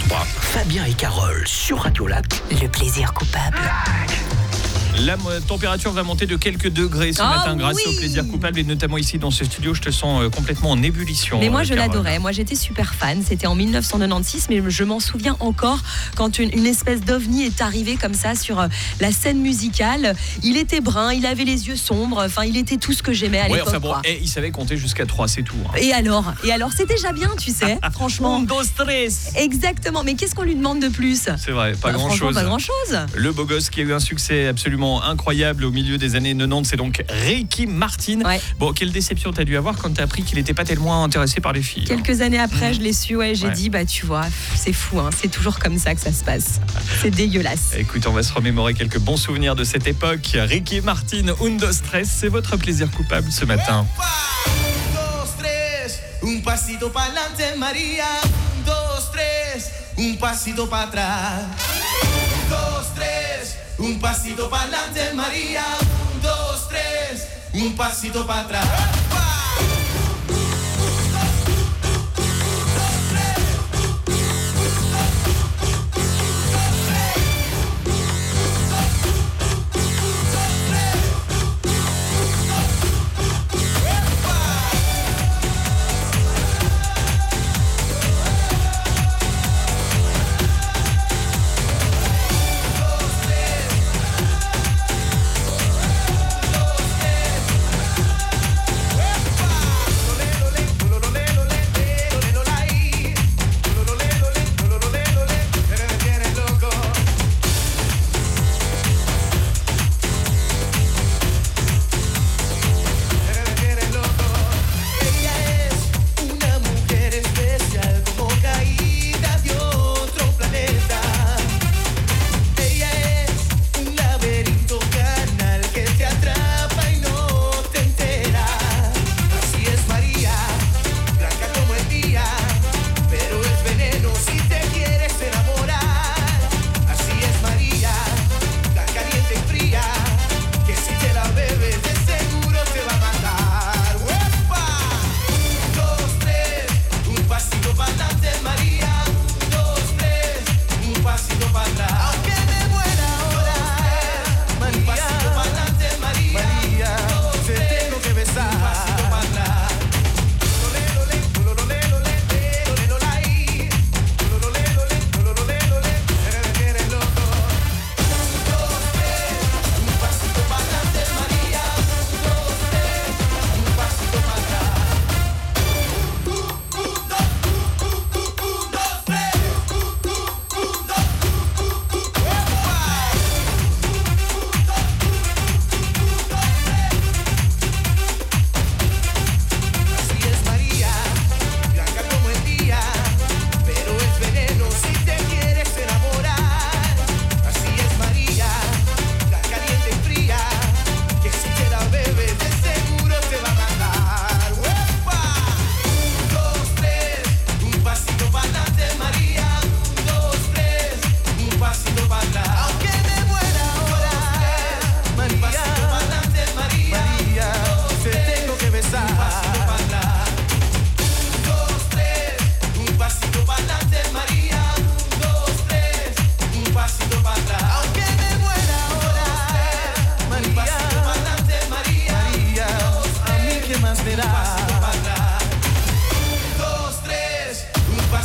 3. Fabien et Carole sur Radio Lac. Le plaisir coupable. La température va monter de quelques degrés ce matin grâce au plaisir coupable et notamment ici dans ce studio, je te sens complètement en ébullition. Mais moi je Carole. l'adorais, moi j'étais super fan, c'était en 1996 mais je m'en souviens encore quand une espèce d'ovni est arrivé comme ça sur la scène musicale. Il était brun, il avait les yeux sombres, enfin il était tout ce que j'aimais à l'époque. Enfin bon, et il savait compter jusqu'à 3, c'est tout. Hein. Et alors c'est déjà bien, tu sais, franchement. 1, 2, 3. Exactement, mais qu'est-ce qu'on lui demande de plus ? C'est vrai, pas grand-chose. Pas grand-chose. Le beau gosse qui a eu un succès absolument incroyable au milieu des années 90, c'est donc Ricky Martin. Ouais. Bon, quelle déception t'as dû avoir quand t'as appris qu'il n'était pas tellement intéressé par les filles. Quelques années après, je l'ai su, j'ai dit, tu vois, c'est fou, hein, c'est toujours comme ça que ça se passe. C'est dégueulasse. Écoute, on va se remémorer quelques bons souvenirs de cette époque. Ricky Martin, Un, Dos, Tres, c'est votre plaisir coupable ce matin. 1, 2, 3, un pasito pa'lante María, 1, 2, 3, un pasito para atrás. 1, 2, 3, un pasito pa'lante María, 1, 2, 3, un pasito para atrás.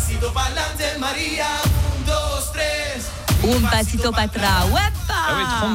Un pasito para atrás. Ah oui,